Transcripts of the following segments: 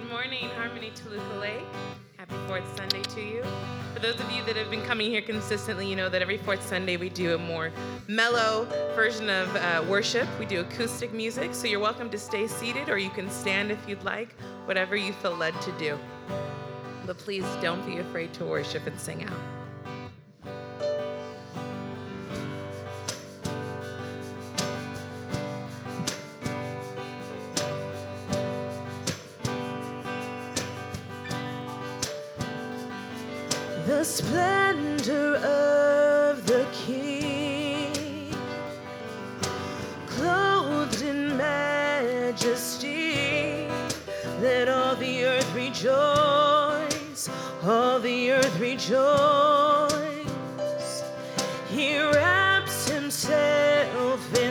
morning, Harmony Toluca. Happy Fourth Sunday to you. For those of you that have been coming here consistently, you know that every fourth Sunday we do a more mellow version of worship. We do acoustic music, so you're welcome to stay seated or you can stand if you'd like, whatever you feel led to do. But please don't be afraid to worship and sing out. The splendor of the King, clothed in majesty, let all the earth rejoice, all the earth rejoice. He wraps himself in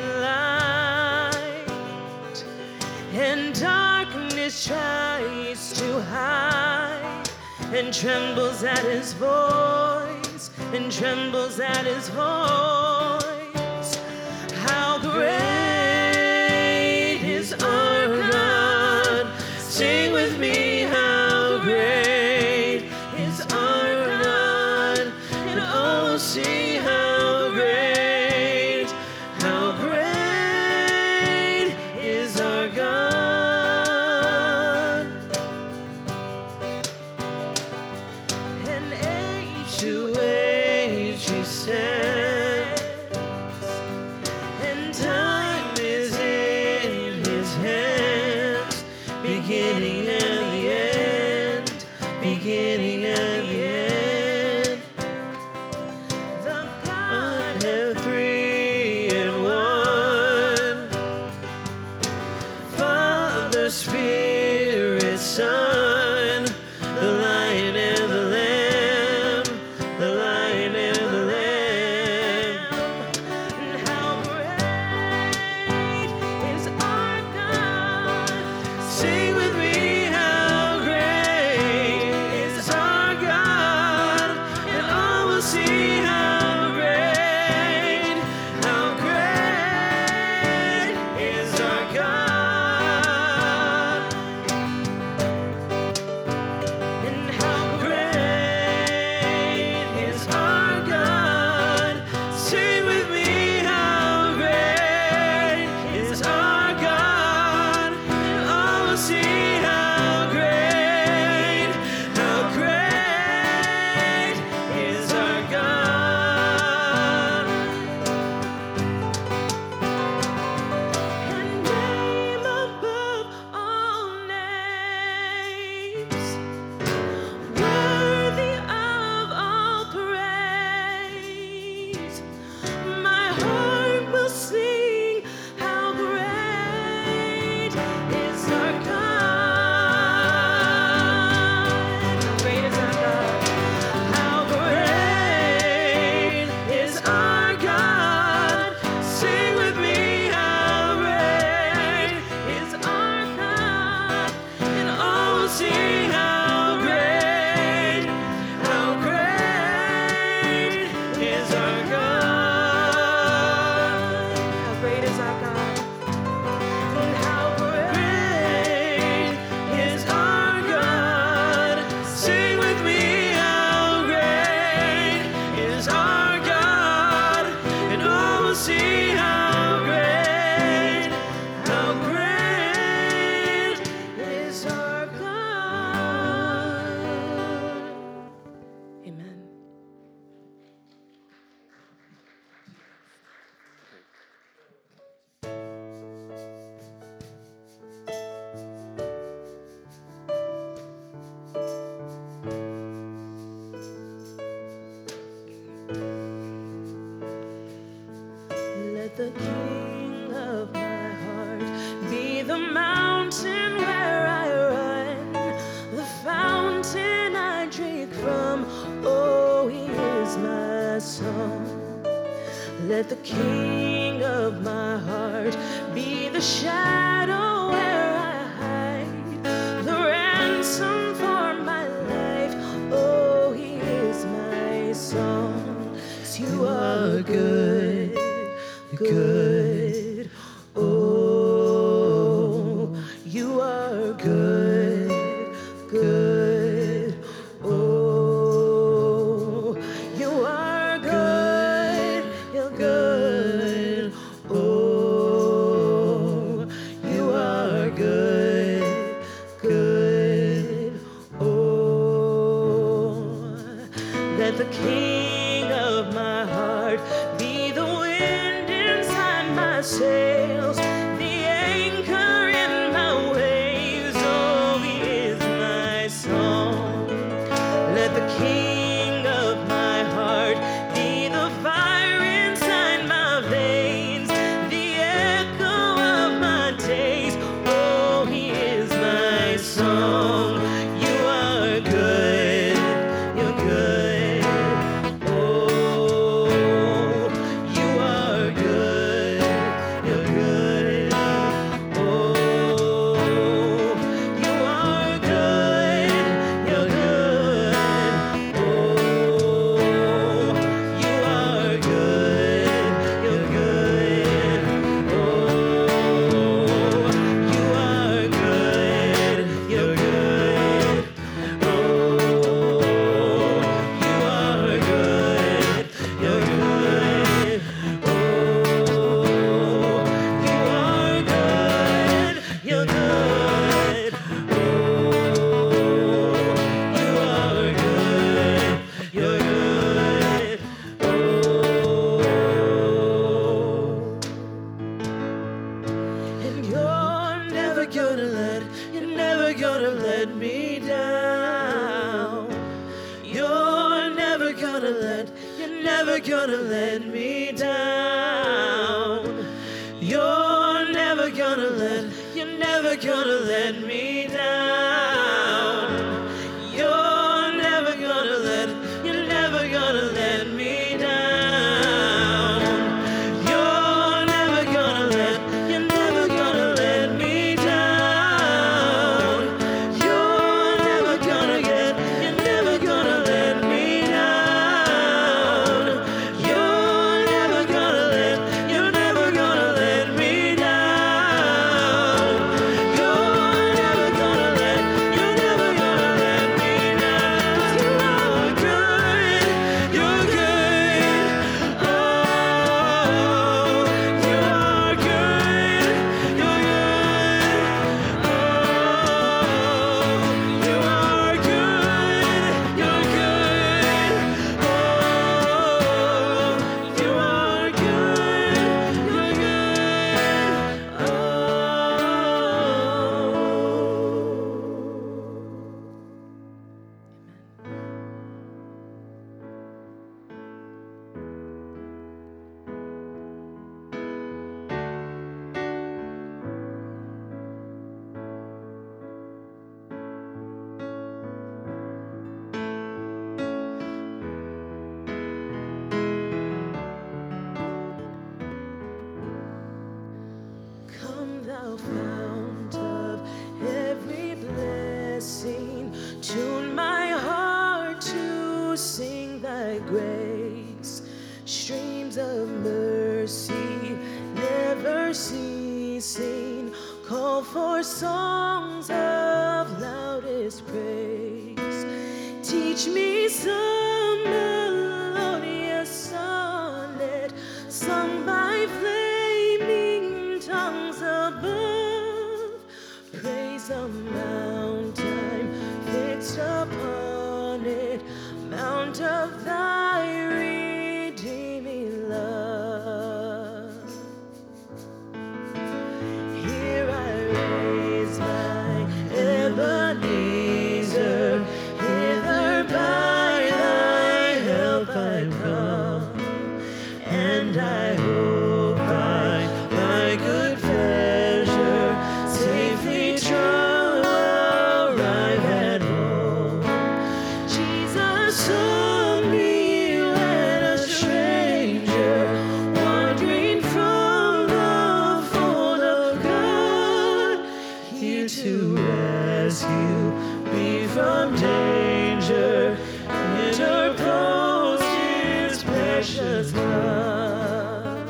light, and darkness tries to hide, and trembles at his voice, and trembles at his voice. How great is our God! Sing with me, how great is our God! And oh, see how great is our God! To age he stands, and time is in his hands, beginning and the end, beginning and the end. The Godhead three in one, Father, Spirit, Son, the Lion and the Lamb. The Lion and the Lamb. And how great is our God! Sing with me, how great is our God! And all will see how great is our God! And how great is our God. Sing with me, how great is our God. And all will see how great is our God. And name above all names, worthy of all praise. My heart will sing, how great is our God. How great is our God. How great is our God. Sing with me, how great is our God. And all will see how great is our God. How great is our God. And how great is our God. Sing with me, how great is our God. And all will see how great is our God. Amen. Let the King of my heart be the mountain where I run, the fountain I drink from. Oh, he is my song. Let the King of my heart be the shadow where I hide, the ransom for my life. Oh, he is my song. 'Cause you are good. Oh, you are good. sails, the anchor in my waves. Oh, he is my song. Let the King of my heart be the fire inside my veins, the echo of my days. Oh, he is my song. You are good, you're good. Oh, you are good, you're good. Oh, you are good, you're good. Oh, you are good, you're good. Oh, you are good, you're good. Oh, you are good, you're good. Oh, you are good, you're good. Oh, you are good, you're good. And you're never gonna let me down. You're never gonna let me down. You're never gonna let me down. You're never gonna let me down. You're never gonna let me down. You're never gonna let me down. You're never gonna let me down. You're never gonna let me down. 'Cause you are good, you're good. Oh, you are good, you're good. Oh, you are good, you're good. Oh, you are good, you're good. Oh. Come thou fount of every blessing, tune my heart to sing thy grace. Streams of mercy never ceasing, call for songs of loudest praise. Teach me some melodious sonnet sung by flaming tongues above. Praise the mountain fixed upon it, mount of thy redeeming love. Here I raise my Ebenezer, hither by thy help I come, and I hope by thy good pleasure safely shall arrive at home. Jesus saw me when a stranger, wandering from the fold of God, here to rescue me from danger, interposed his precious blood.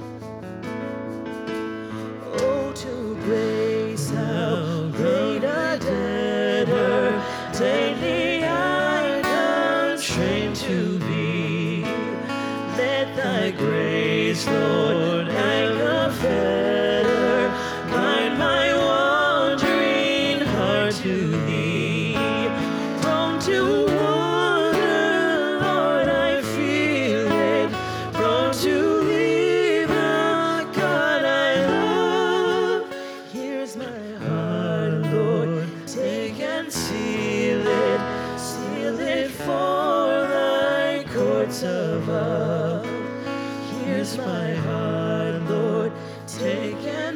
Oh, to grace how great a debtor daily I constrain to be. Let thy grace, Lord, hang a fetter, bind my wandering heart to thee. Prone to wander, Lord, I feel it. Prone to leave the God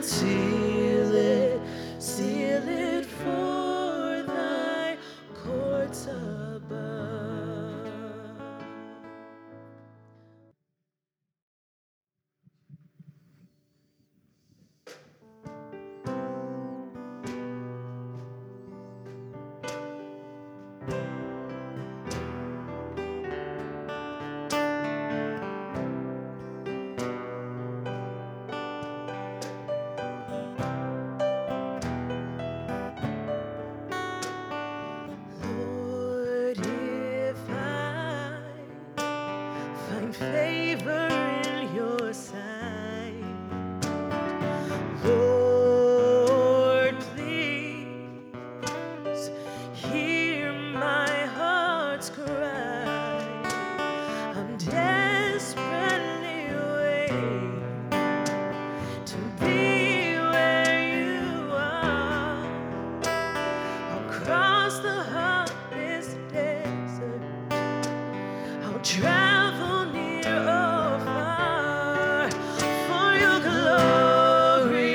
seal it for thy courts above. Lord, if I find favor in your sight, Lord, please hear my heart's cry. I'm desperately waiting to be where you are. I'll cross the hottest desert. I'll travel near or far for your glory.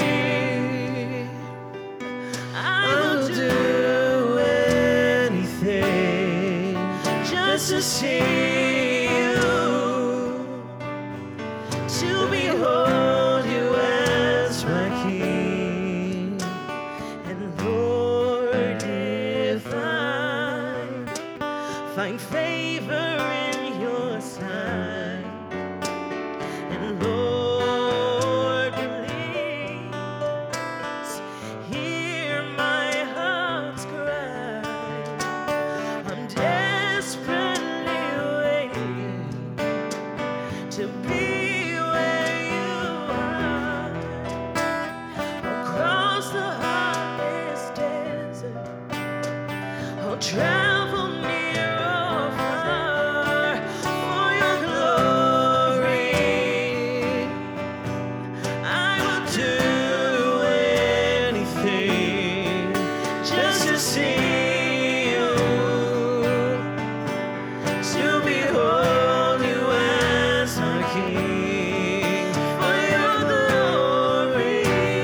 I will do anything just to see you, to behold you as my King. And Lord, if I find favor in your sight, and Lord, please hear my heart's cry. I'm desperately waiting to be where you are. I'll cross the hottest desert. I'll travel near or far for your glory. I will do anything just to see you, to behold you as my King. For your glory,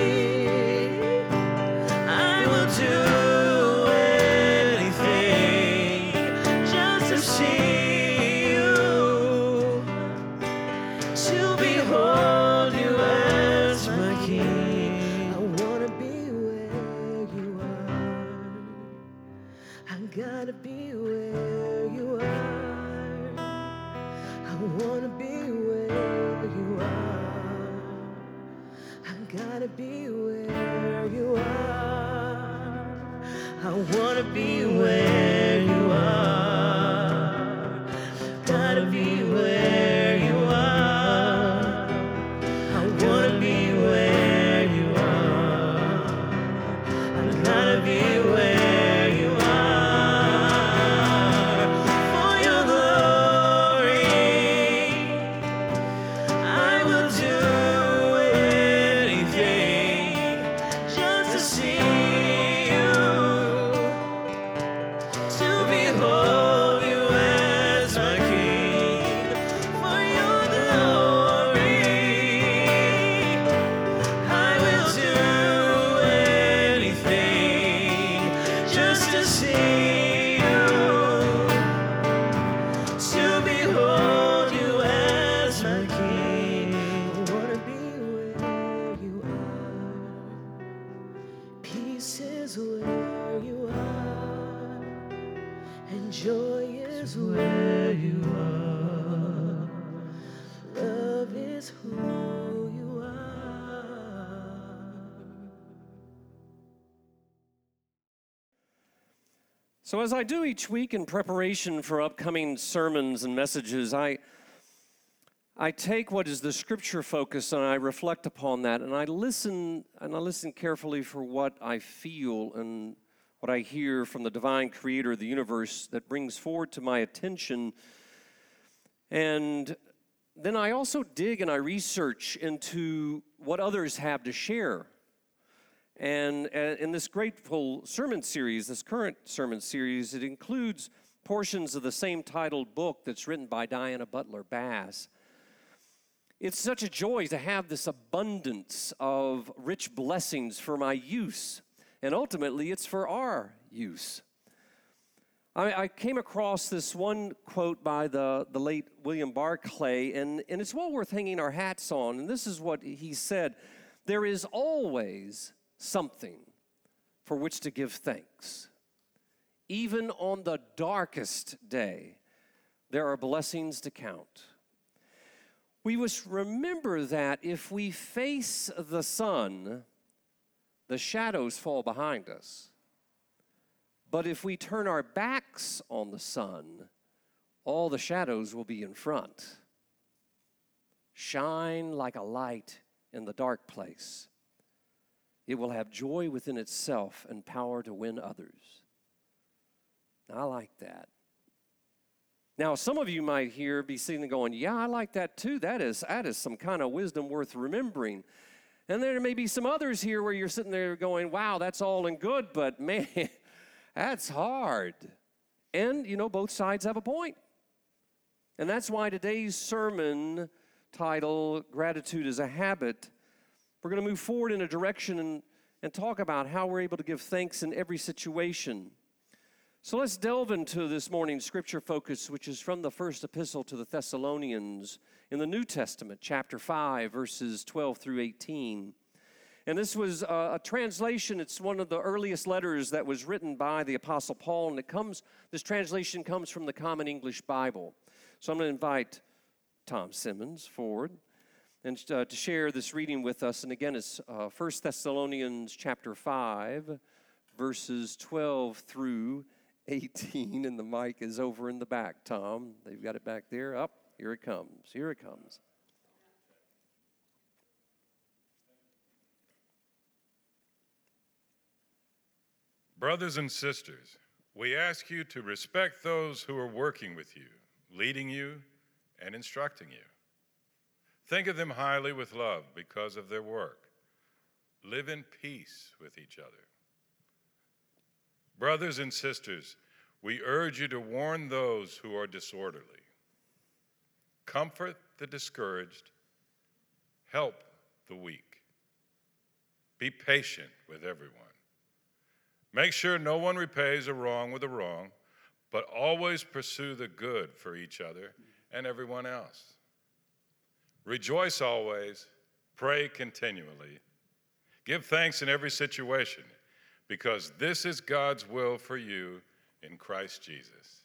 I will do anything just to see you, to behold you as my King. I wanna be where you are. I gotta be where you are. I wanna be where you are. I gotta be where you are. I wanna be where you are. Gotta be where you are. I wanna be where you are. I gotta be where you are. For your glory, I will do anything just to see you, to behold you as my King. For your glory, I will do anything just to see you, to behold you as my King. I wanna be where you are. Peace is where you are, and joy is where you are. Love is who you are. So, as I do each week in preparation for upcoming sermons and messages, I take what is the scripture focus and I reflect upon that, and I listen carefully for what I feel and what I hear from the divine creator of the universe that brings forward to my attention. And then I also dig and I research into what others have to share. And in this grateful sermon series, this current sermon series, it includes portions of the same titled book that's written by Diana Butler Bass. It's such a joy to have this abundance of rich blessings for my use, and ultimately it's for our use. I came across this one quote by the late William Barclay, and it's well worth hanging our hats on, and this is what he said: there is always something for which to give thanks. Even on the darkest day, there are blessings to count. We must remember that if we face the sun, the shadows fall behind us. But if we turn our backs on the sun, all the shadows will be in front. Shine like a light in the dark place. It will have joy within itself and power to win others. I like that. Now, some of you might be sitting and going, yeah, I like that too. That is some kind of wisdom worth remembering. And there may be some others here where you're sitting there going, wow, that's all and good, but man, that's hard. And, both sides have a point. And that's why today's sermon title, Gratitude is a Habit, we're going to move forward in a direction and talk about how we're able to give thanks in every situation. So let's delve into this morning's scripture focus, which is from the first epistle to the Thessalonians in the New Testament, chapter 5, verses 12 through 18. And this was a translation. It's one of the earliest letters that was written by the Apostle Paul, and this translation comes from the Common English Bible. So I'm going to invite Tom Simmons forward and to share this reading with us. And again, it's 1 Thessalonians chapter 5, verses 12 through 18, and the mic is over in the back, Tom. They've got it back there. Up, here it comes. Here it comes. Brothers and sisters, we ask you to respect those who are working with you, leading you, and instructing you. Think of them highly with love because of their work. Live in peace with each other. Brothers and sisters, we urge you to warn those who are disorderly. Comfort the discouraged. Help the weak. Be patient with everyone. Make sure no one repays a wrong with a wrong, but always pursue the good for each other and everyone else. Rejoice always. Pray continually. Give thanks in every situation, because this is God's will for you in Christ Jesus.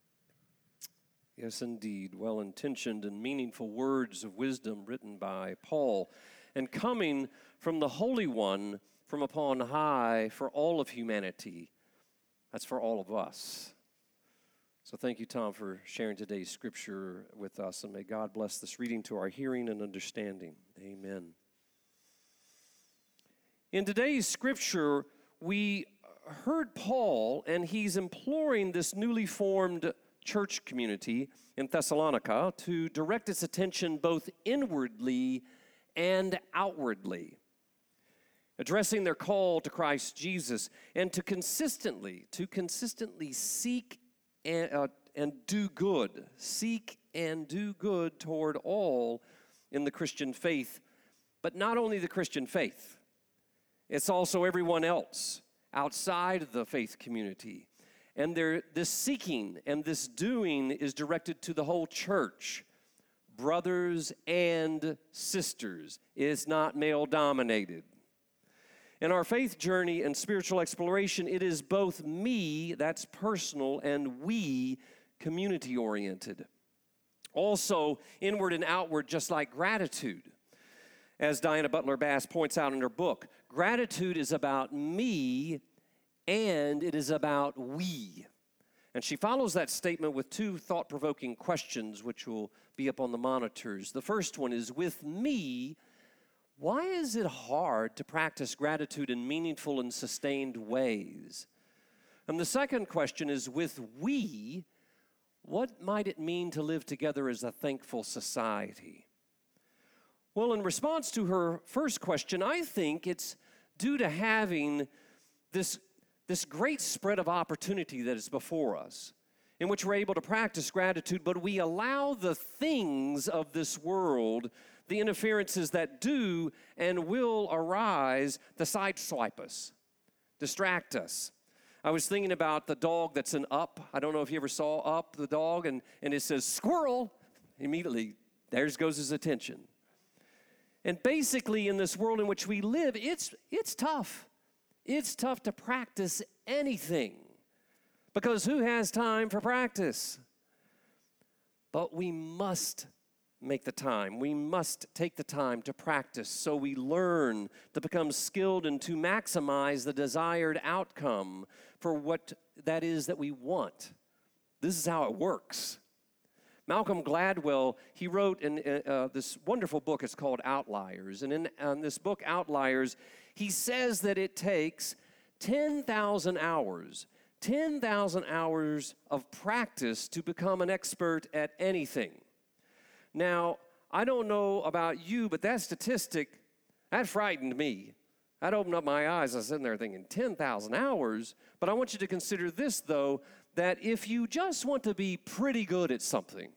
Yes, indeed. Well-intentioned and meaningful words of wisdom written by Paul and coming from the Holy One from upon high for all of humanity. That's for all of us. So thank you, Tom, for sharing today's scripture with us, and may God bless this reading to our hearing and understanding. Amen. In today's scripture, we heard Paul, and he's imploring this newly formed church community in Thessalonica to direct its attention both inwardly and outwardly, addressing their call to Christ Jesus, and to consistently seek and do good. Seek and do good toward all in the Christian faith, but not only the Christian faith. It's also everyone else outside of the faith community. And this seeking and this doing is directed to the whole church, brothers and sisters. It's not male-dominated. In our faith journey and spiritual exploration, it is both me, that's personal, and we, community-oriented. Also, inward and outward, just like gratitude. As Diana Butler Bass points out in her book, gratitude is about me and it is about we. And she follows that statement with two thought-provoking questions, which will be up on the monitors. The first one is, with me, why is it hard to practice gratitude in meaningful and sustained ways? And the second question is, with we, what might it mean to live together as a thankful society? Well, in response to her first question, I think it's due to having this great spread of opportunity that is before us, in which we're able to practice gratitude, but we allow the things of this world, the interferences that do and will arise to sideswipe us, distract us. I was thinking about the dog that's in Up. I don't know if you ever saw Up, the dog, and it says, squirrel. Immediately, there goes his attention. And basically, in this world in which we live, it's tough. It's tough to practice anything because who has time for practice? But we must make the time. We must take the time to practice so we learn to become skilled and to maximize the desired outcome for what that is that we want. This is how it works. Malcolm Gladwell, he wrote in this wonderful book. It's called Outliers. And in this book, Outliers, he says that it takes 10,000 hours of practice to become an expert at anything. Now, I don't know about you, but that statistic, that frightened me. That opened up my eyes. I was sitting there thinking, 10,000 hours? But I want you to consider this, though, that if you just want to be pretty good at something,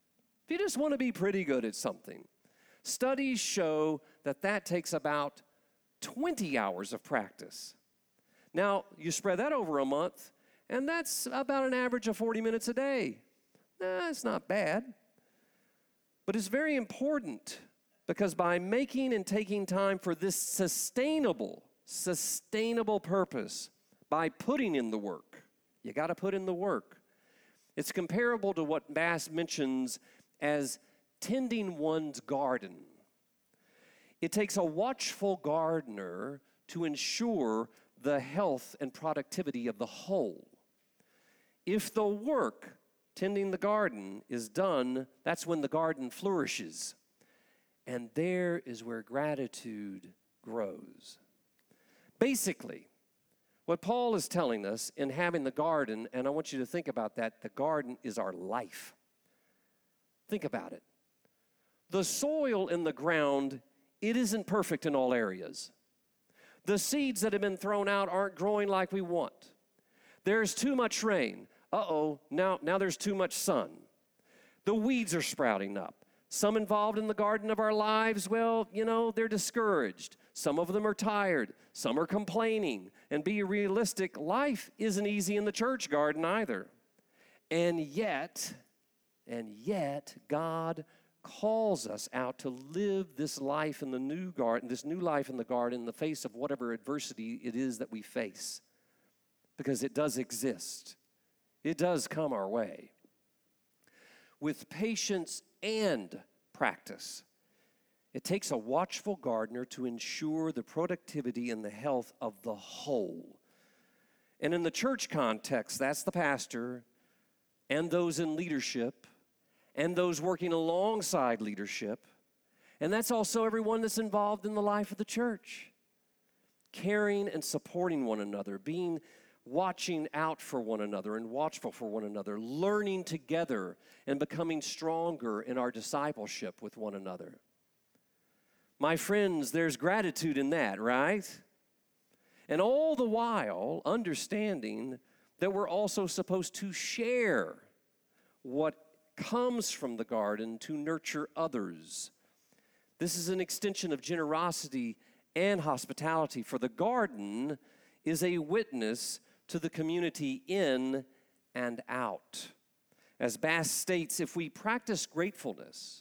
studies show that that takes about 20 hours of practice. Now, you spread that over a month, and that's about an average of 40 minutes a day. It's not bad. But it's very important because by making and taking time for this sustainable purpose, by putting in the work, you got to put in the work. It's comparable to what Bass mentions as tending one's garden. It takes a watchful gardener to ensure the health and productivity of the whole. If the work tending the garden is done, that's when the garden flourishes. And there is where gratitude grows. Basically, what Paul is telling us in having the garden, and I want you to think about that, the garden is our life. Think about it. The soil in the ground, it isn't perfect in all areas. The seeds that have been thrown out aren't growing like we want. There's too much rain. Now there's too much sun. The weeds are sprouting up. Some involved in the garden of our lives, well, they're discouraged. Some of them are tired. Some are complaining. And be realistic, life isn't easy in the church garden either. And yet, God calls us out to live this life in the new garden, this new life in the garden in the face of whatever adversity it is that we face. Because it does exist. It does come our way. With patience and practice, it takes a watchful gardener to ensure the productivity and the health of the whole. And in the church context, that's the pastor and those in leadership and those working alongside leadership. And that's also everyone that's involved in the life of the church. Caring and supporting one another, watching out for one another and watchful for one another, learning together and becoming stronger in our discipleship with one another. My friends, there's gratitude in that, right? And all the while understanding that we're also supposed to share what comes from the garden to nurture others. This is an extension of generosity and hospitality, for the garden is a witness to the community in and out. As Bass states, if we practice gratefulness,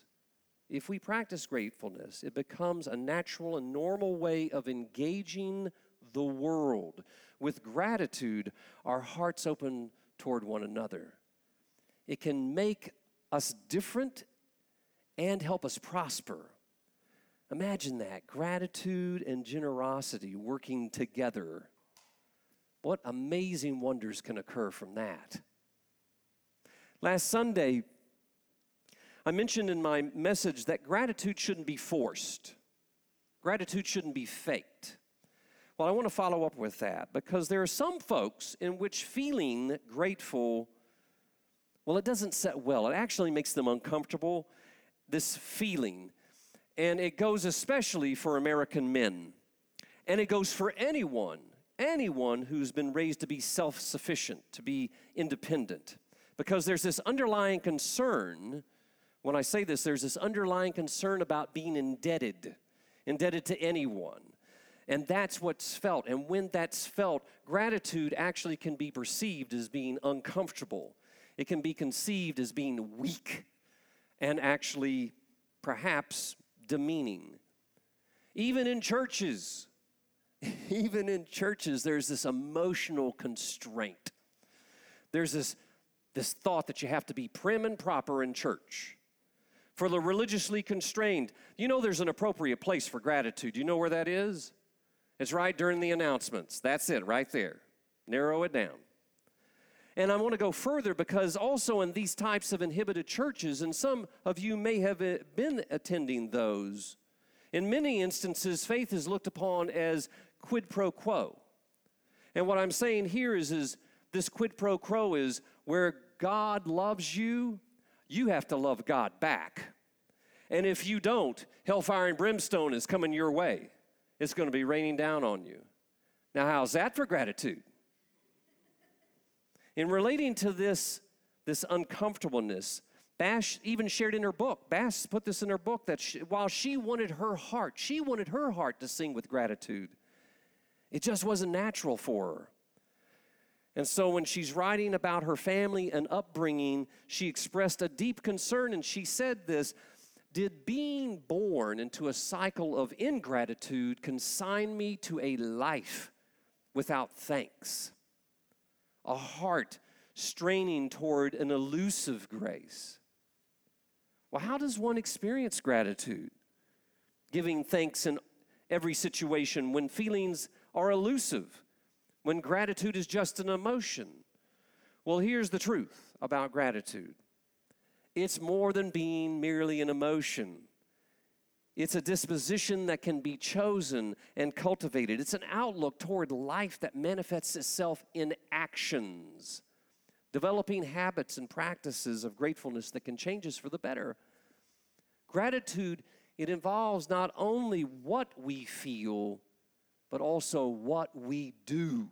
it becomes a natural and normal way of engaging the world. With gratitude, our hearts open toward one another. It can make us different and help us prosper. Imagine that, gratitude and generosity working together. What amazing wonders can occur from that? Last Sunday, I mentioned in my message that gratitude shouldn't be forced. Gratitude shouldn't be faked. Well, I want to follow up with that because there are some folks in which feeling grateful, well, it doesn't set well. It actually makes them uncomfortable, this feeling. And it goes especially for American men. And it goes for anyone who's been raised to be self-sufficient, to be independent. Because there's this underlying concern When I say this, there's this underlying concern about being indebted to anyone. And that's what's felt. And when that's felt, gratitude actually can be perceived as being uncomfortable. It can be conceived as being weak and actually perhaps demeaning. Even in churches, there's this emotional constraint. There's this thought that you have to be prim and proper in church. For the religiously constrained, there's an appropriate place for gratitude. Do you know where that is? It's right during the announcements. That's it, right there. Narrow it down. And I want to go further because also in these types of inhibited churches, and some of you may have been attending those, in many instances, faith is looked upon as quid pro quo. And what I'm saying here is this quid pro quo is where God loves you, you have to love God back. And if you don't, hellfire and brimstone is coming your way. It's going to be raining down on you. Now, how's that for gratitude? In relating to this uncomfortableness, Bass even shared in her book, Bass put this in her book, that while she wanted her heart to sing with gratitude, it just wasn't natural for her. And so when she's writing about her family and upbringing, she expressed a deep concern, and she said this: did being born into a cycle of ingratitude consign me to a life without thanks? A heart straining toward an elusive grace. Well, how does one experience gratitude? Giving thanks in every situation when feelings are elusive, when gratitude is just an emotion. Well, here's the truth about gratitude. It's more than being merely an emotion. It's a disposition that can be chosen and cultivated. It's an outlook toward life that manifests itself in actions, developing habits and practices of gratefulness that can change us for the better. Gratitude, it involves not only what we feel, but also what we do.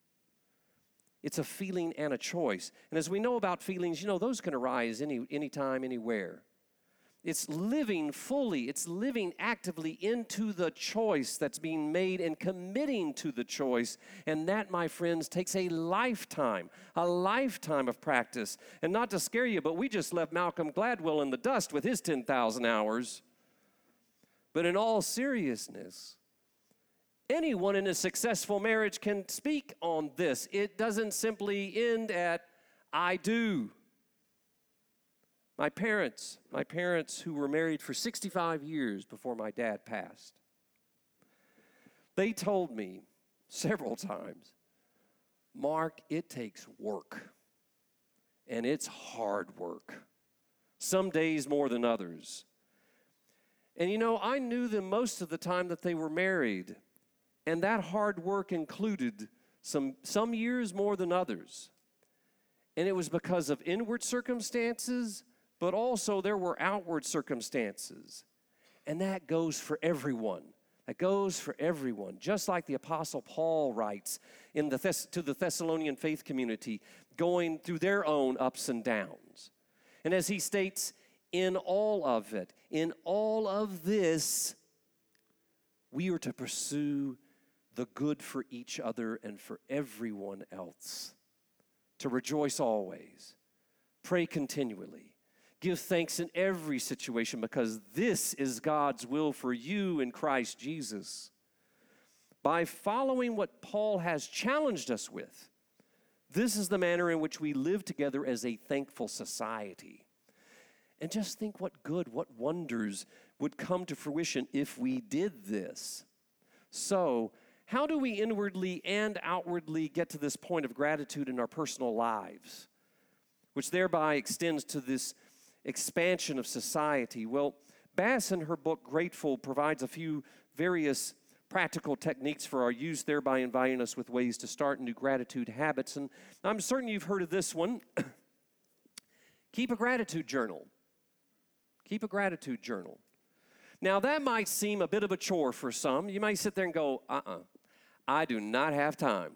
It's a feeling and a choice. And as we know about feelings, those can arise anytime, anywhere. It's living fully, it's living actively into the choice that's being made and committing to the choice. And that, my friends, takes a lifetime of practice. And not to scare you, but we just left Malcolm Gladwell in the dust with his 10,000 hours. But in all seriousness, anyone in a successful marriage can speak on this. It doesn't simply end at, I do. My parents who were married for 65 years before my dad passed, they told me several times, Mark, it takes work, and it's hard work. Some days more than others. And I knew them most of the time that they were married, and that hard work included some years more than others. And it was because of inward circumstances, but also there were outward circumstances. And that goes for everyone. That goes for everyone. Just like the Apostle Paul writes to the Thessalonian faith community, going through their own ups and downs. And as he states, in all of it, in all of this, we are to pursue the good for each other and for everyone else. To rejoice always. Pray continually. Give thanks in every situation because this is God's will for you in Christ Jesus. By following what Paul has challenged us with, this is the manner in which we live together as a thankful society. And just think what good, what wonders would come to fruition if we did this. So, how do we inwardly and outwardly get to this point of gratitude in our personal lives, which thereby extends to this expansion of society? Well, Bass in her book, Grateful, provides a few various practical techniques for our use, thereby inviting us with ways to start new gratitude habits. And I'm certain you've heard of this one. Keep a gratitude journal. Keep a gratitude journal. Now, that might seem a bit of a chore for some. You might sit there and go, I do not have time.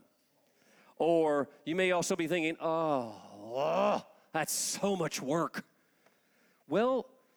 Or you may also be thinking, that's so much work. Well,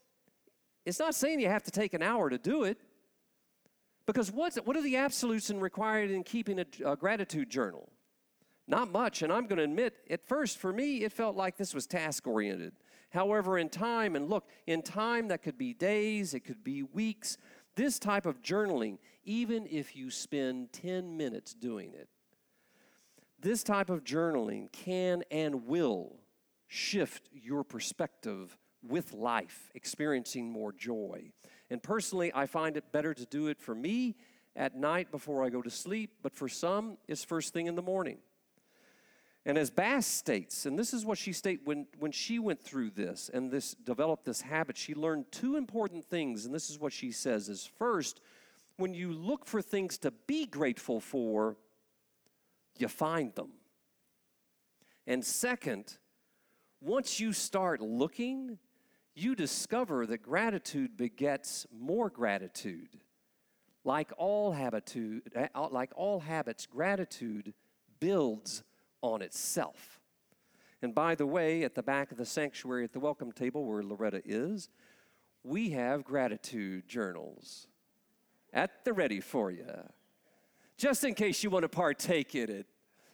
it's not saying you have to take an hour to do it. Because what are the absolutes and required in keeping a gratitude journal? Not much, and I'm going to admit, at first, for me, it felt like this was task-oriented. However, in time, and look, in time, that could be days, it could be weeks, this type of journaling, even if you spend 10 minutes doing it, this type of journaling can and will shift your perspective with life, experiencing more joy. And personally, I find it better to do it for me at night before I go to sleep, but for some, it's first thing in the morning. And as Bass states, and this is what she stated when she went through this and developed this habit, she learned two important things, and this is what she says, is first, when you look for things to be grateful for, you find them. And second, once you start looking, you discover that gratitude begets more gratitude. Like all habits, gratitude builds on itself. And by the way, at the back of the sanctuary at the welcome table where Loretta is, we have gratitude journals at the ready for you, just in case you want to partake in it.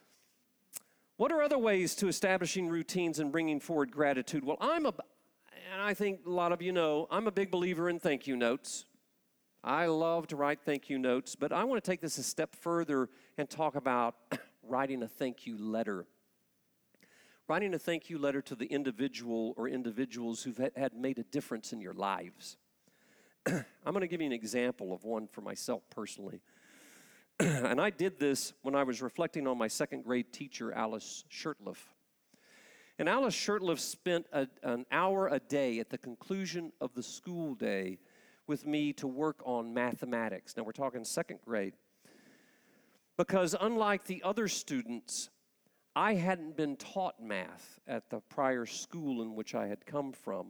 What are other ways to establishing routines and bringing forward gratitude? Well, and I think a lot of you know, I'm a big believer in thank you notes. I love to write thank you notes, but I want to take this a step further and talk about writing a thank you letter. Writing a thank you letter to the individual or individuals who've had made a difference in your lives. I'm going to give you an example of one for myself personally. And I did this when I was reflecting on my second grade teacher, Alice Shurtleff. And Alice Shurtleff spent an hour a day at the conclusion of the school day with me to work on mathematics. Now, we're talking second grade. Because unlike the other students, I hadn't been taught math at the prior school in which I had come from.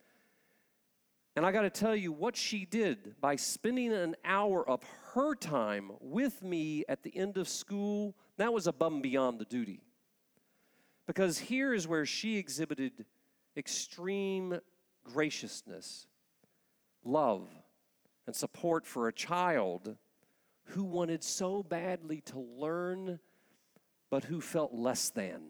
And I got to tell you, what she did by spending an hour of her time with me at the end of school, that was above and beyond the duty. Because here is where she exhibited extreme graciousness, love, and support for a child who wanted so badly to learn, but who felt less than.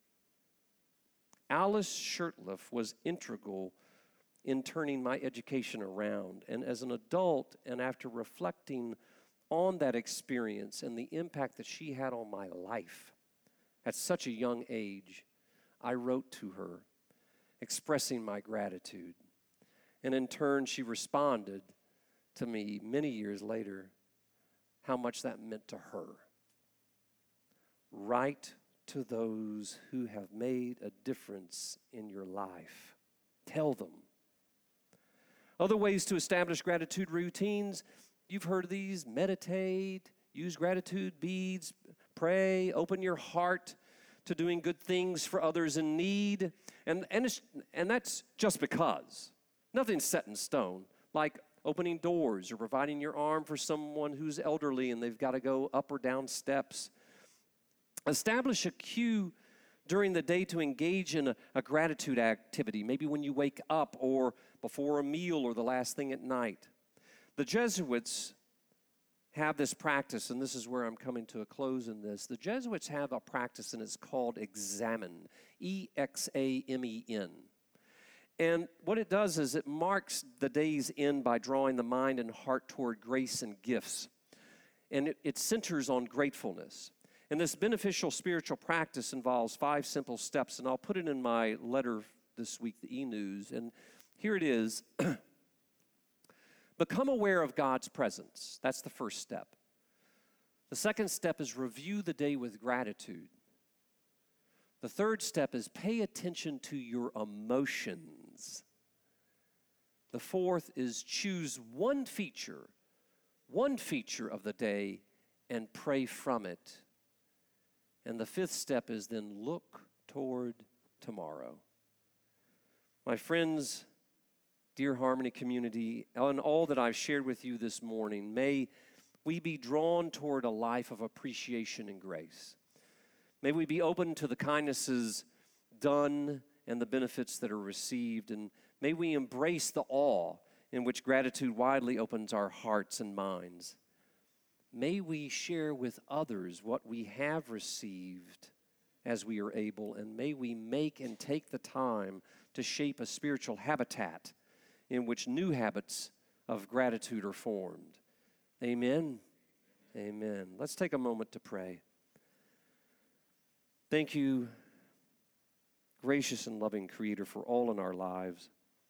Alice Shurtleff was integral in turning my education around. And as an adult, and after reflecting on that experience and the impact that she had on my life, at such a young age, I wrote to her, expressing my gratitude. And in turn, she responded to me many years later how much that meant to her. Write to those who have made a difference in your life. Tell them. Other ways to establish gratitude routines, you've heard of these: meditate, use gratitude beads, pray, open your heart to doing good things for others in need. And that's just because. Nothing's set in stone. Like opening doors or providing your arm for someone who's elderly and they've got to go up or down steps. Establish a cue during the day to engage in a gratitude activity, maybe when you wake up or before a meal or the last thing at night. The Jesuits have this practice, and this is where I'm coming to a close in this. The Jesuits have a practice, and it's called Examen, E-X-A-M-E-N. And what it does is it marks the day's end by drawing the mind and heart toward grace and gifts. And it centers on gratefulness. And this beneficial spiritual practice involves 5 simple steps, and I'll put it in my letter this week, the e-news. And here it is. Become aware of God's presence. That's the first step. The second step is review the day with gratitude. The third step is pay attention to your emotions. The fourth is choose one feature of the day and pray from it. And the fifth step is then look toward tomorrow. My friends, dear Harmony community, and all that I've shared with you this morning, may we be drawn toward a life of appreciation and grace. May we be open to the kindnesses done and the benefits that are received, and may we embrace the awe in which gratitude widely opens our hearts and minds. May we share with others what we have received as we are able, and may we make and take the time to shape a spiritual habitat in which new habits of gratitude are formed. Amen. Amen. Let's take a moment to pray. Thank you, gracious and loving Creator, for all in our lives.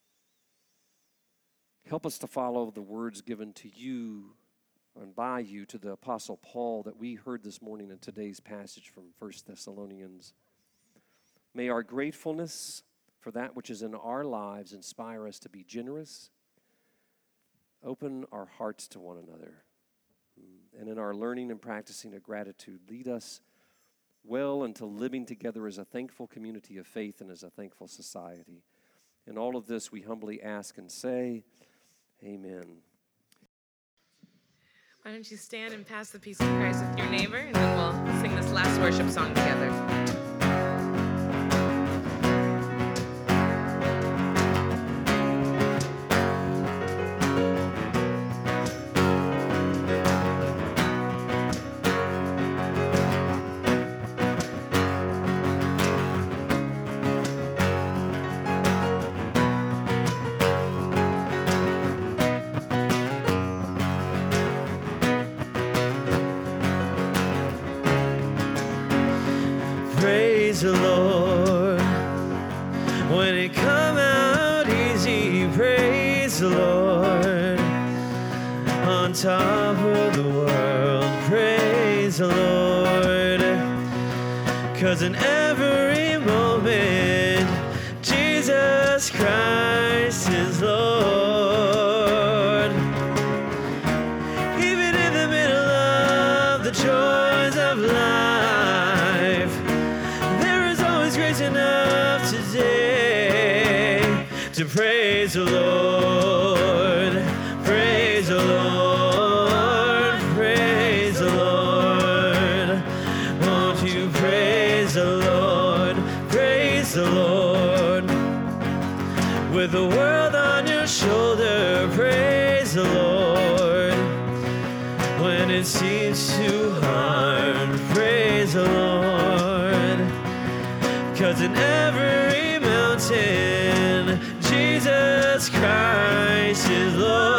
Help us to follow the words given to you and by you to the Apostle Paul that we heard this morning in today's passage from 1 Thessalonians. May our gratefulness for that which is in our lives inspire us to be generous, open our hearts to one another, and in our learning and practicing of gratitude, lead us well into living together as a thankful community of faith and as a thankful society. In all of this, we humbly ask and say, Amen. Why don't you stand and pass the peace of Christ with your neighbor, and then we'll sing this last worship song together. Praise the Lord. When it come out easy, praise the Lord. On top of the world, praise the Lord. 'Cause in every moment, Jesus Christ is Lord. Even in the middle of the joys of life, there is always grace enough today to praise the Lord. Praise the Lord. Praise the Lord. Won't you praise the Lord? Praise the Lord. With the world on your shoulder, praise the Lord. When it seems too hard, praise the Lord. 'Cause in every mountain, Jesus Christ is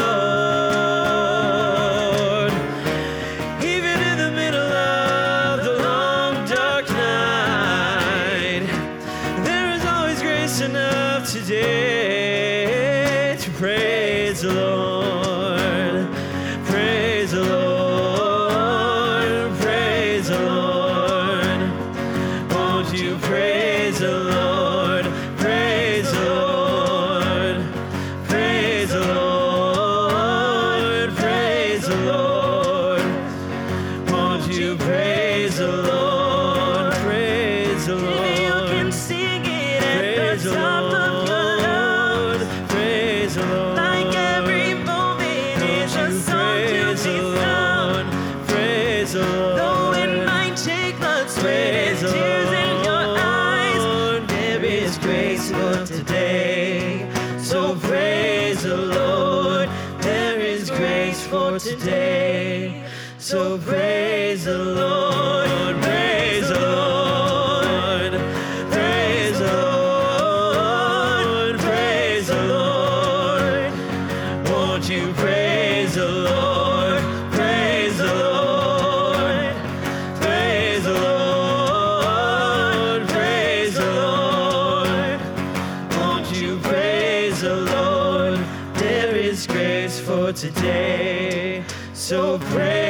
Lord. Even in the middle of the long dark night, there is always grace enough today to praise the Lord. Praise the Lord. Praise the Lord. Won't you praise the Lord? Praise the Lord. Praise the Lord. Praise the Lord. Won't you praise the Lord? Praise the Lord. You can sing it at the top of your lungs. Praise the Lord. Like every moment is a song to be sung. Praise the Lord. Though it might take blood, sweat, and tears in your eyes, there is grace for today. So praise the Lord. There is grace for today. So praise the Lord. Praise the Lord. Praise the Lord. Praise the Lord. Won't you praise the Lord? Praise the Lord. Praise the Lord. Praise the Lord. Won't you praise the Lord? There is grace for today. So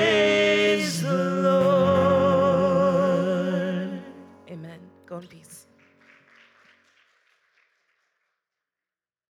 praise the Lord. Amen. Go in peace.